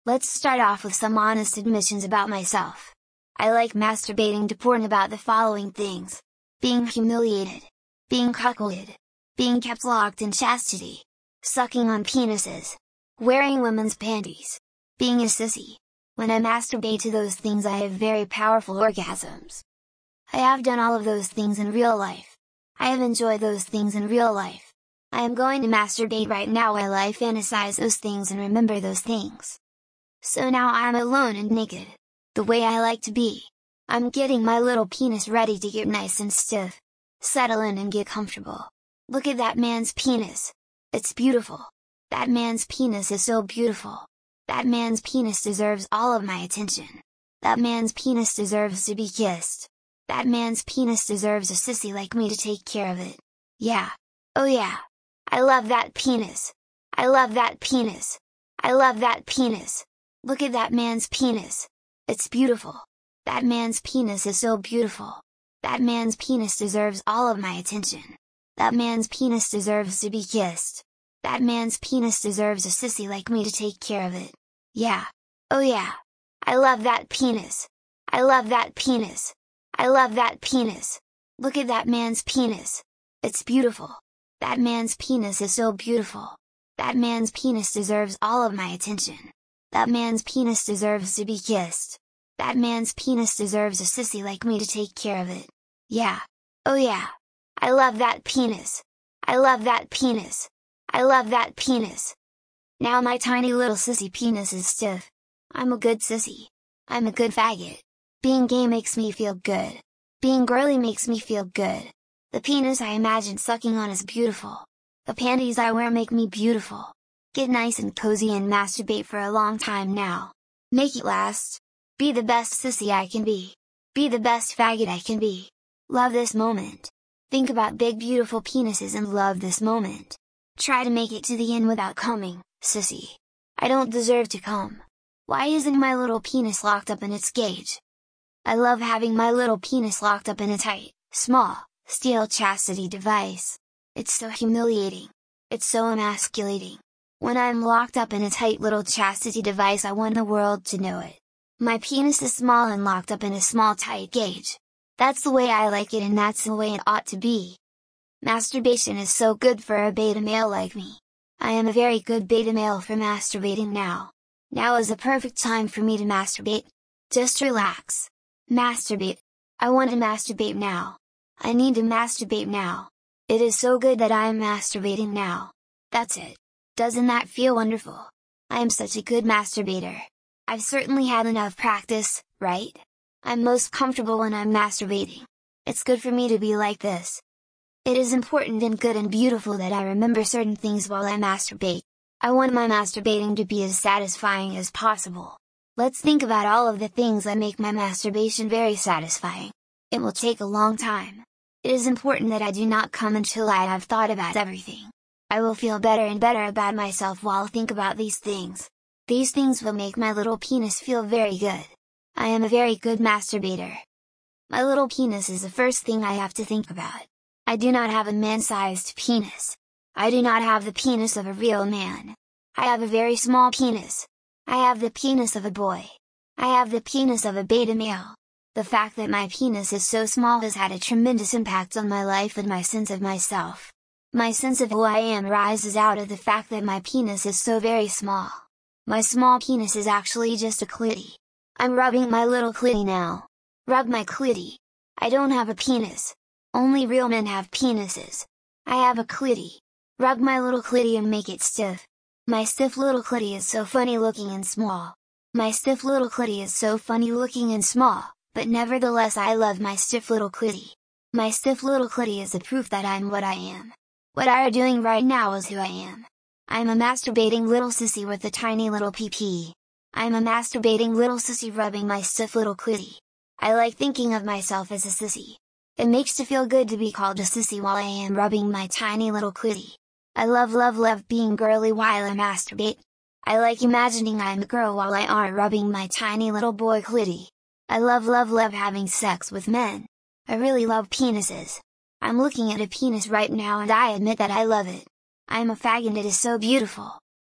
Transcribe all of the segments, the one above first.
Let's start off with some honest admissions about myself. I like masturbating to porn about the following things: being humiliated, being cuckolded, being kept locked in chastity, sucking on penises, wearing women's panties, being a sissy. When I masturbate to those things I have very powerful orgasms. I have done all of those things in real life. I have enjoyed those things in real life. I am going to masturbate right now while I fantasize those things and remember those things. So now I am alone and naked. The way I like to be. I'm getting my little penis ready to get nice and stiff. Settle in and get comfortable. Look at that man's penis. It's beautiful. That man's penis is so beautiful. That man's penis deserves all of my attention. That man's penis deserves to be kissed. That man's penis deserves a sissy like me to take care of it. Yeah. Oh yeah. I love that penis. I love that penis. I love that penis. Look at that man's penis. It's beautiful. That man's penis is so beautiful. That man's penis deserves all of my attention. That man's penis deserves to be kissed. That man's penis deserves a sissy like me to take care of it. Yeah. Oh yeah. I love that penis. I love that penis. I love that penis. Look at that man's penis. It's beautiful. That man's penis is so beautiful. That man's penis deserves all of my attention. That man's penis deserves to be kissed. That man's penis deserves a sissy like me to take care of it. Yeah. Oh yeah. I love that penis. I love that penis. I love that penis. Now my tiny little sissy penis is stiff. I'm a good sissy. I'm a good faggot. Being gay makes me feel good. Being girly makes me feel good. The penis I imagine sucking on is beautiful. The panties I wear make me beautiful. Get nice and cozy and masturbate for a long time now. Make it last. Be the best sissy I can be. Be the best faggot I can be. Love this moment. Think about big beautiful penises and love this moment. Try to make it to the end without coming, sissy. I don't deserve to come. Why isn't my little penis locked up in its cage? I love having my little penis locked up in a tight, small, steel chastity device. It's so humiliating. It's so emasculating. When I'm locked up in a tight little chastity device, I want the world to know it. My penis is small and locked up in a small tight cage. That's the way I like it and that's the way it ought to be. Masturbation is so good for a beta male like me. I am a very good beta male for masturbating now. Now is the perfect time for me to masturbate. Just relax. Masturbate. I want to masturbate now. I need to masturbate now. It is so good that I am masturbating now. That's it. Doesn't that feel wonderful? I am such a good masturbator. I've certainly had enough practice, right? I'm most comfortable when I'm masturbating. It's good for me to be like this. It is important and good and beautiful that I remember certain things while I masturbate. I want my masturbating to be as satisfying as possible. Let's think about all of the things that make my masturbation very satisfying. It will take a long time. It is important that I do not come until I have thought about everything. I will feel better and better about myself while I think about these things. These things will make my little penis feel very good. I am a very good masturbator. My little penis is the first thing I have to think about. I do not have a man-sized penis. I do not have the penis of a real man. I have a very small penis. I have the penis of a boy. I have the penis of a beta male. The fact that my penis is so small has had a tremendous impact on my life and my sense of myself. My sense of who I am rises out of the fact that my penis is so very small. My small penis is actually just a clitty. I'm rubbing my little clitty now. Rub my clitty. I don't have a penis. Only real men have penises. I have a clitty. Rub my little clitty and make it stiff. My stiff little clitty is so funny looking and small. My stiff little clitty is so funny looking and small, but nevertheless I love my stiff little clitty. My stiff little clitty is the proof that I'm what I am. What I are doing right now is who I am. I'm a masturbating little sissy with a tiny little pee-pee. I'm a masturbating little sissy rubbing my stiff little clitty. I like thinking of myself as a sissy. It makes to feel good to be called a sissy while I am rubbing my tiny little clitty. I love being girly while I masturbate. I like imagining I'm a girl while I aren't rubbing my tiny little boy clitty. I love having sex with men. I really love penises. I'm looking at a penis right now and I admit that I love it. I'm a fag and it is so beautiful.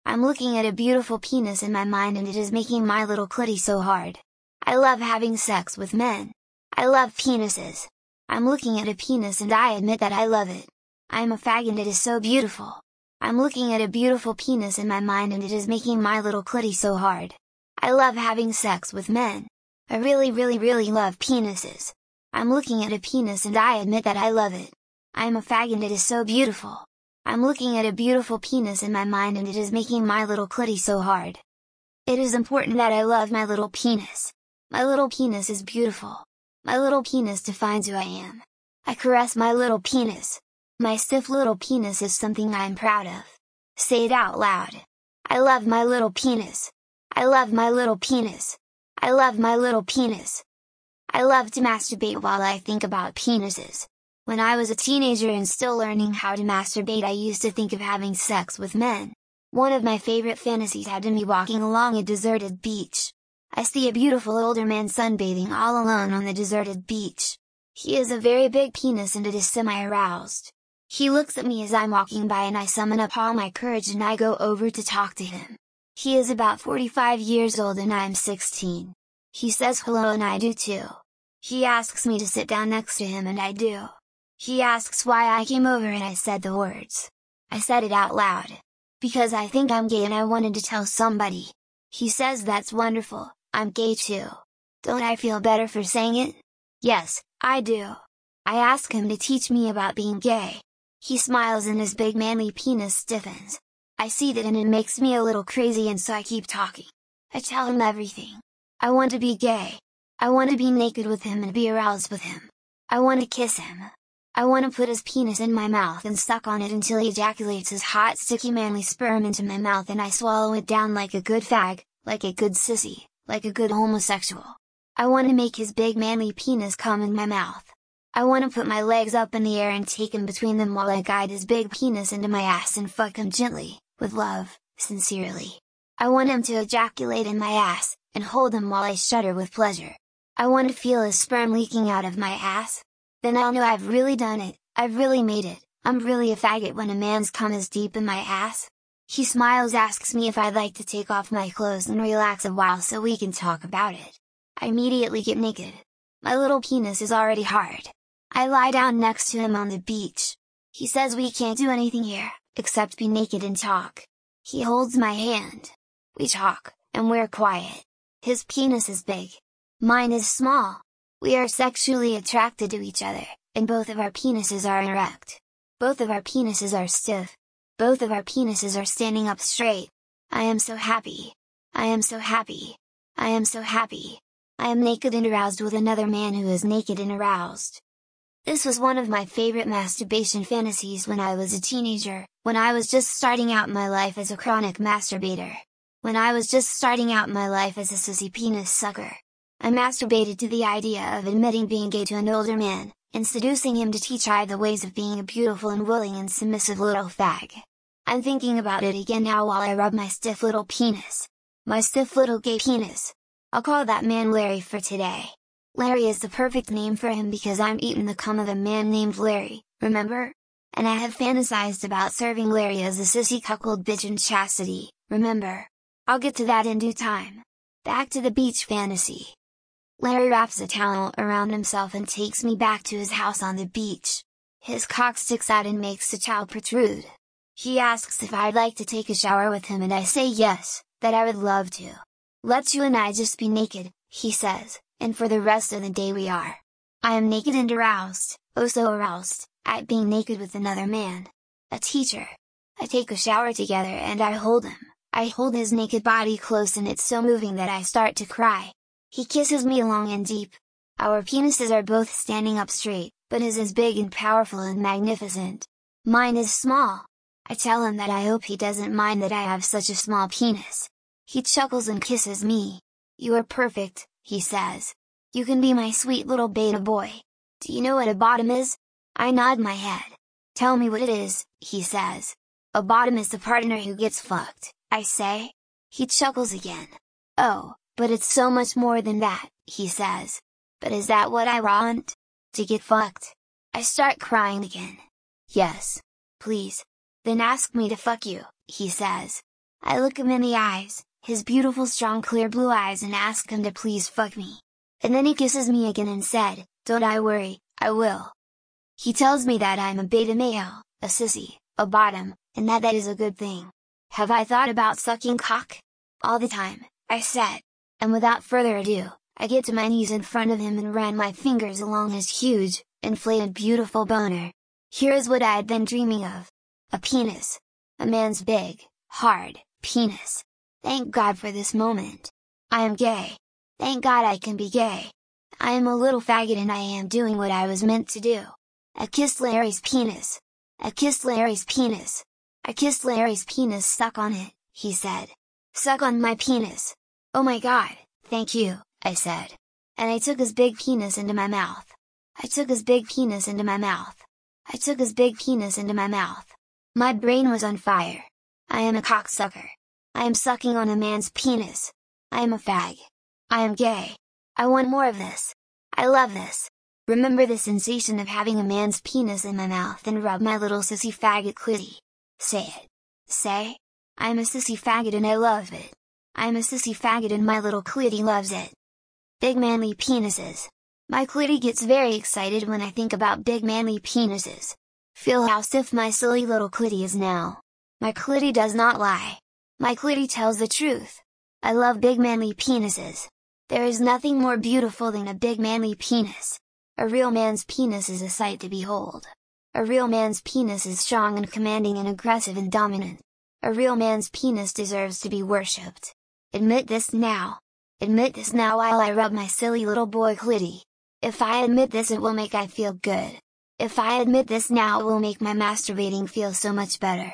I'm looking at a beautiful penis in my mind and it is making my little clitty so hard. I love having sex with men. I love penises. I'm looking at a penis and I admit that I love it. I am a fag and it is so beautiful. I'm looking at a beautiful penis in my mind and it is making my little clitty so hard. I love having sex with men. I really love penises. I'm looking at a penis and I admit that I love it. I am a fag and it is so beautiful. I'm looking at a beautiful penis in my mind and it is making my little clitty so hard. It is important that I love my little penis. My little penis is beautiful. My little penis defines who I am. I caress my little penis. My stiff little penis is something I am proud of. Say it out loud. I love my little penis. I love my little penis. I love my little penis. I love to masturbate while I think about penises. When I was a teenager and still learning how to masturbate, I used to think of having sex with men. One of my favorite fantasies had to be walking along a deserted beach. I see a beautiful older man sunbathing all alone on the deserted beach. He has a very big penis and it is semi-aroused. He looks at me as I'm walking by and I summon up all my courage and I go over to talk to him. He is about 45 years old and I'm 16. He says hello and I do too. He asks me to sit down next to him and I do. He asks why I came over and I said the words. I said it out loud. Because I think I'm gay and I wanted to tell somebody. He says that's wonderful, I'm gay too. Don't I feel better for saying it? Yes, I do. I ask him to teach me about being gay. He smiles and his big manly penis stiffens. I see that and it makes me a little crazy and so I keep talking. I tell him everything. I want to be gay. I want to be naked with him and be aroused with him. I want to kiss him. I want to put his penis in my mouth and suck on it until he ejaculates his hot sticky manly sperm into my mouth and I swallow it down like a good fag, like a good sissy, like a good homosexual. I want to make his big manly penis come in my mouth. I want to put my legs up in the air and take him between them while I guide his big penis into my ass and fuck him gently, with love, sincerely. I want him to ejaculate in my ass, and hold him while I shudder with pleasure. I want to feel his sperm leaking out of my ass. Then I'll know I've really done it, I've really made it, I'm really a faggot when a man's cum is deep in my ass. He smiles, asks me if I'd like to take off my clothes and relax a while so we can talk about it. I immediately get naked. My little penis is already hard. I lie down next to him on the beach. He says we can't do anything here, except be naked and talk. He holds my hand. We talk, and we're quiet. His penis is big. Mine is small. We are sexually attracted to each other, and both of our penises are erect. Both of our penises are stiff. Both of our penises are standing up straight. I am so happy. I am so happy. I am so happy. I am naked and aroused with another man who is naked and aroused. This was one of my favorite masturbation fantasies when I was a teenager, when I was just starting out my life as a chronic masturbator. When I was just starting out my life as a sissy penis sucker. I masturbated to the idea of admitting being gay to an older man, and seducing him to teach I the ways of being a beautiful and willing and submissive little fag. I'm thinking about it again now while I rub my stiff little penis. My stiff little gay penis. I'll call that man Larry for today. Larry is the perfect name for him because I'm eating the cum of a man named Larry, remember? And I have fantasized about serving Larry as a sissy cuckold bitch in chastity, remember? I'll get to that in due time. Back to the beach fantasy. Larry wraps a towel around himself and takes me back to his house on the beach. His cock sticks out and makes the towel protrude. He asks if I'd like to take a shower with him and I say yes, that I would love to. Let's you and I just be naked, he says, and for the rest of the day we are. I am naked and aroused, oh so aroused, at being naked with another man. A teacher. I take a shower together and I hold him. I hold his naked body close and it's so moving that I start to cry. He kisses me long and deep. Our penises are both standing up straight, but his is big and powerful and magnificent. Mine is small. I tell him that I hope he doesn't mind that I have such a small penis. He chuckles and kisses me. You are perfect, he says. You can be my sweet little beta boy. Do you know what a bottom is? I nod my head. Tell me what it is, he says. A bottom is the partner who gets fucked, I say. He chuckles again. Oh, but it's so much more than that, he says. But is that what I want? To get fucked? I start crying again. Yes. Please. Then ask me to fuck you, he says. I look him in the eyes, his beautiful strong clear blue eyes, and ask him to please fuck me. And then he kisses me again and said, "Don't I worry, I will." He tells me that I'm a beta male, a sissy, a bottom, and that is a good thing. Have I thought about sucking cock? All the time, I said. And without further ado, I get to my knees in front of him and ran my fingers along his huge, inflated beautiful boner. Here is what I had been dreaming of. A penis. A man's big, hard, penis. Thank God for this moment. I am gay. Thank God I can be gay. I am a little faggot and I am doing what I was meant to do. I kissed Larry's penis. I kissed Larry's penis. I kissed Larry's penis. Suck on it, he said. Suck on my penis. Oh my God, thank you, I said. And I took his big penis into my mouth. I took his big penis into my mouth. I took his big penis into my mouth. My brain was on fire. I am a cocksucker. I am sucking on a man's penis. I am a fag. I am gay. I want more of this. I love this. Remember the sensation of having a man's penis in my mouth and rub my little sissy faggot clitty. Say it. Say. I am a sissy faggot and I love it. I am a sissy faggot and my little clitty loves it. Big manly penises. My clitty gets very excited when I think about big manly penises. Feel how stiff my silly little clitty is now. My clitty does not lie. My clitty tells the truth. I love big manly penises. There is nothing more beautiful than a big manly penis. A real man's penis is a sight to behold. A real man's penis is strong and commanding and aggressive and dominant. A real man's penis deserves to be worshipped. Admit this now. Admit this now while I rub my silly little boy clitty. If I admit this, it will make I feel good. If I admit this now, it will make my masturbating feel so much better.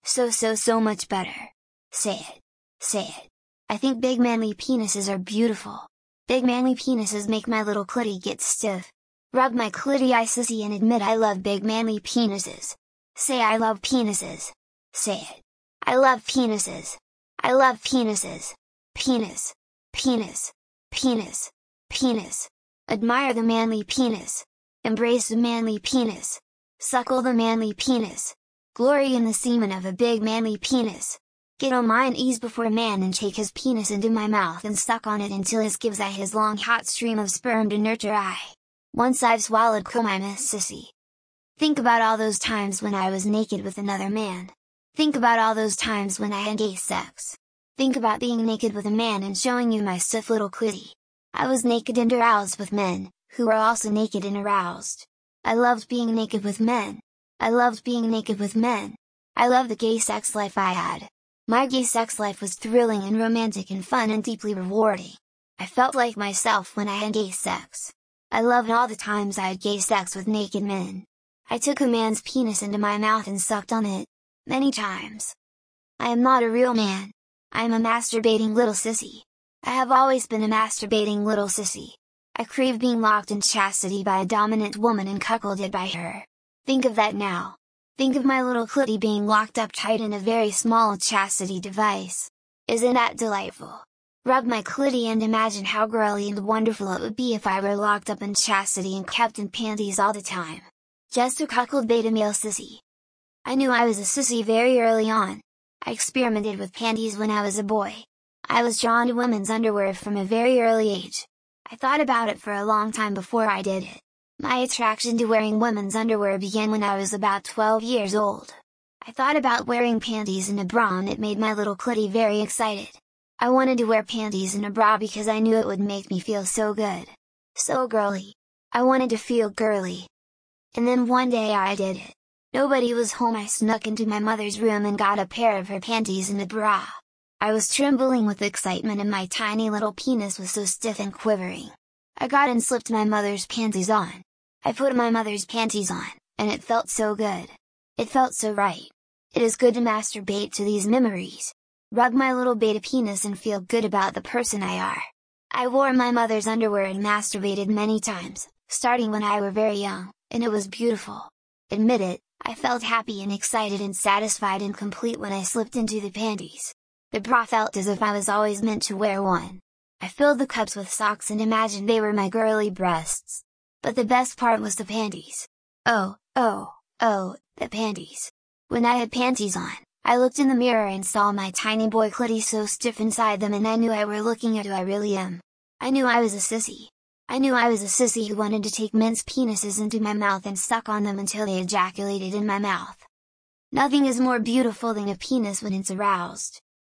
So much better. Say it. Say it. I think big manly penises are beautiful. Big manly penises make my little clitty get stiff. Rub my clitty, I sissy, and admit I love big manly penises. Say I love penises. Say it. I love penises. I love penises. Penis. Penis. Penis. Penis. Admire the manly penis. Embrace the manly penis. Suckle the manly penis. Glory in the semen of a big manly penis. Get on mine ease before a man and take his penis into my mouth and suck on it until his gives I his long hot stream of sperm to nurture I. Once I've swallowed cum, I'm a sissy. Think about all those times when I was naked with another man. Think about all those times when I had gay sex. Think about being naked with a man and showing you my stiff little clitty. I was naked and aroused with men, who were also naked and aroused. I loved being naked with men. I loved being naked with men. I loved the gay sex life I had. My gay sex life was thrilling and romantic and fun and deeply rewarding. I felt like myself when I had gay sex. I loved all the times I had gay sex with naked men. I took a man's penis into my mouth and sucked on it. Many times. I am not a real man. I am a masturbating little sissy. I have always been a masturbating little sissy. I crave being locked in chastity by a dominant woman and cuckolded by her. Think of that now. Think of my little clitty being locked up tight in a very small chastity device. Isn't that delightful? Rub my clitty and imagine how girly and wonderful it would be if I were locked up in chastity and kept in panties all the time. Just a cuckold beta male sissy. I knew I was a sissy very early on. I experimented with panties when I was a boy. I was drawn to women's underwear from a very early age. I thought about it for a long time before I did it. My attraction to wearing women's underwear began when I was about 12 years old. I thought about wearing panties and a bra and it made my little clitty very excited. I wanted to wear panties and a bra because I knew it would make me feel so good. So girly. I wanted to feel girly. And then one day I did it. Nobody was home. I snuck into my mother's room and got a pair of her panties and a bra. I was trembling with excitement and my tiny little penis was so stiff and quivering. I got and slipped my mother's panties on. I put my mother's panties on, and it felt so good. It felt so right. It is good to masturbate to these memories. Rub my little beta penis and feel good about the person I are. I wore my mother's underwear and masturbated many times, starting when I were very young, and it was beautiful. Admit it, I felt happy and excited and satisfied and complete when I slipped into the panties. The bra felt as if I was always meant to wear one. I filled the cups with socks and imagined they were my girly breasts. But the best part was the panties. Oh, the panties. When I had panties on, I looked in the mirror and saw my tiny boy clitty so stiff inside them, and I knew I were looking at who I really am. I knew I was a sissy. I knew I was a sissy who wanted to take men's penises into my mouth and suck on them until they ejaculated in my mouth. Nothing is more beautiful than a penis when it's aroused.